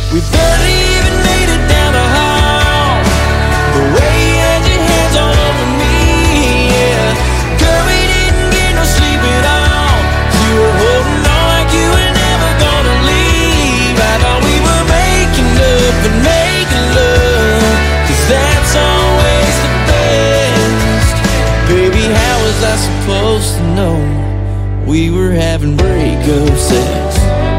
We barely even made it down the hall. The way you had your hands all over me, yeah. Girl, we didn't get no sleep at all. You were holding on like you were never gonna leave. I thought we were making up and making love, 'cause that's always the best. Baby, how was I supposed to know we were having breakup sex?